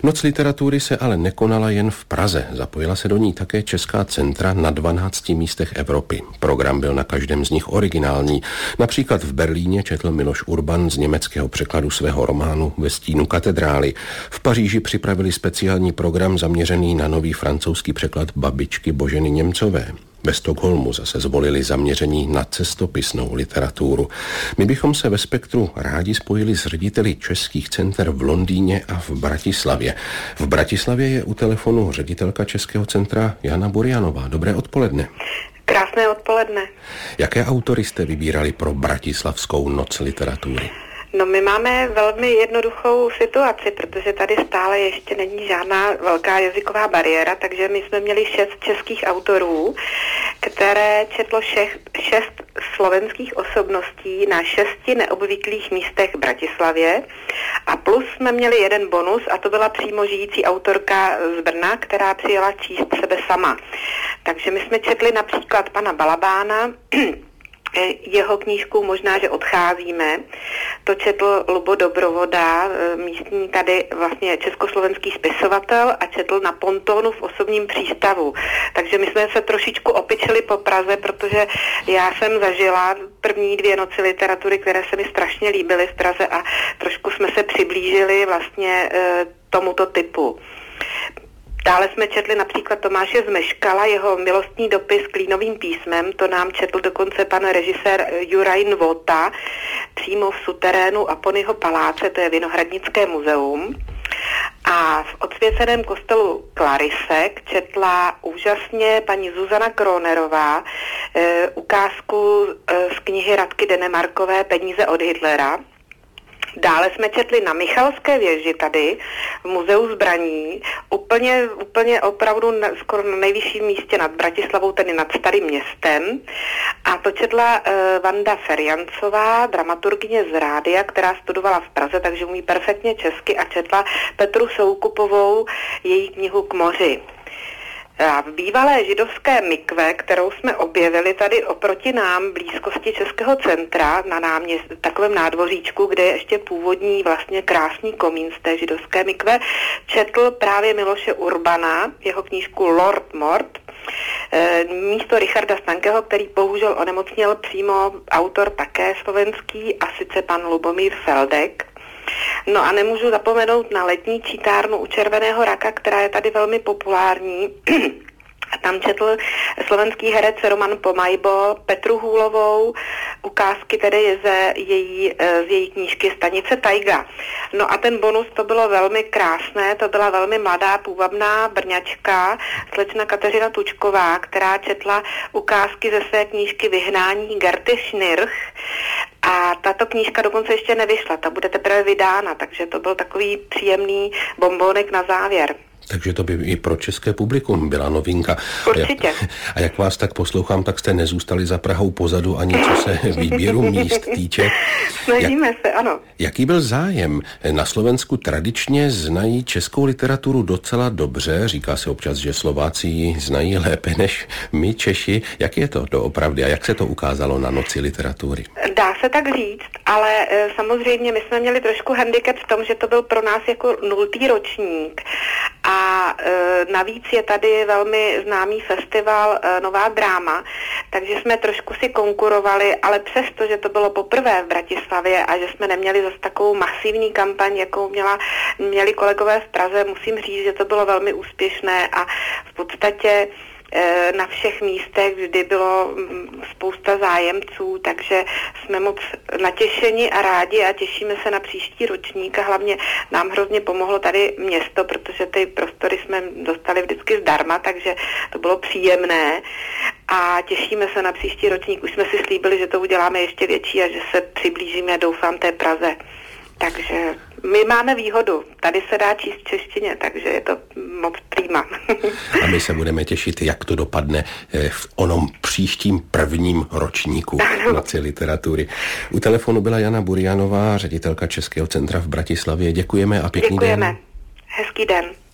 Noc literatury se ale nekonala jen v Praze. Zapojila se do ní také česká centra na 12 místech Evropy. Program byl na každém z nich originální. Například v Berlíně četl Miloš Urban z německého překladu svého románu Ve stínu katedrály. V Paříži připravili speciální program zaměřený na nový francouzský překlad babičky Boženy Němcové. Ve Stockholmu zase zvolili zaměření na cestopisnou literaturu. My bychom se ve Spektru rádi spojili s řediteli českých center v Londýně a v Bratislavě. V Bratislavě je u telefonu ředitelka Českého centra Jana Burianová. Dobré odpoledne. Krásné odpoledne. Jaké autory jste vybírali pro bratislavskou noc literatury? No, my máme velmi jednoduchou situaci, protože tady stále ještě není žádná velká jazyková bariéra, takže my jsme měli 6 českých autorů, které četlo 6 slovenských osobností na 6 neobvyklých místech v Bratislavě a plus jsme měli jeden bonus a to byla přímo žijící autorka z Brna, která přijela číst sebe sama. Takže my jsme četli například pana Balabána, jeho knížku Možná, že odcházíme. To četl Lubo Dobrovoda, místní tady vlastně československý spisovatel a četl na pontonu v Osobním přístavu. Takže my jsme se trošičku opičili po Praze, protože já jsem zažila první 2 noci literatury, které se mi strašně líbily v Praze a trošku jsme se přiblížili vlastně tomuto typu. Dále jsme četli například Tomáše Zmeškala, jeho milostný dopis Klínovým písmem, to nám četl dokonce pan režisér Juraj Nvota, přímo v suterénu Aponyho paláce, to je Vinohradnické muzeum. A v odsvěceném kostelu Klarisek četla úžasně paní Zuzana Kronerová ukázku z knihy Radky Denemarkové Peníze od Hitlera. Dále jsme četli na Michalské věži tady, v muzeu zbraní, úplně opravdu skoro na nejvyšším místě nad Bratislavou, tedy nad Starým městem. A to četla Vanda Ferjancová, dramaturgyně z rádia, která studovala v Praze, takže umí perfektně česky a četla Petru Soukupovou její knihu K moři. A v bývalé židovské mikve, kterou jsme objevili tady oproti nám v blízkosti Českého centra na takovém nádvoříčku, kde je ještě původní vlastně krásný komín z té židovské mikve, četl právě Miloše Urbana, jeho knížku Lord Mort, místo Richarda Stankeho, který bohužel onemocněl přímo autor také slovenský, a sice pan Lubomír Feldek. No a nemůžu zapomenout na letní čítárnu u Červeného raka, která je tady velmi populární. A tam četl slovenský herec Roman Pomajbo Petru Hůlovou, ukázky tedy z její knížky Stanice Tajga. No a ten bonus, to bylo velmi krásné, to byla velmi mladá, půvabná Brňačka, slečna Kateřina Tučková, která četla ukázky ze své knížky Vyhnání Gerty Schnirch. A tato knížka dokonce ještě nevyšla, ta bude teprve vydána, takže to byl takový příjemný bonbónek na závěr. Takže to by i pro české publikum byla novinka. Určitě. A jak vás tak poslouchám, tak jste nezůstali za Prahou pozadu ani co se výběru míst týče. Snažíme se, ano. Jaký byl zájem? Na Slovensku tradičně znají českou literaturu docela dobře. Říká se občas, že Slováci ji znají lépe než my Češi. Jak je to doopravdy a jak se to ukázalo na noci literatury? Dá se tak říct, ale samozřejmě my jsme měli trošku handicap v tom, že to byl pro nás jako 0. ročník. A navíc je tady velmi známý festival Nová dráma, takže jsme trošku si konkurovali, ale přesto, že to bylo poprvé v Bratislavě a že jsme neměli zase takovou masivní kampaň, jakou měli kolegové v Praze, musím říct, že to bylo velmi úspěšné a v podstatě na všech místech vždy bylo spousta zájemců, takže jsme moc natěšeni a rádi a těšíme se na příští ročník a hlavně nám hrozně pomohlo tady město, protože ty prostory jsme dostali vždycky zdarma, takže to bylo příjemné a těšíme se na příští ročník. Už jsme si slíbili, že to uděláme ještě větší a že se přiblížíme, doufám, té Praze. Takže my máme výhodu. Tady se dá číst v češtině, takže je to moc prima. A my se budeme těšit, jak to dopadne v onom příštím prvním ročníku noci literatury. U telefonu byla Jana Burianová, ředitelka Českého centra v Bratislavě. Děkujeme a pěkný den. Děkujeme. Hezký den.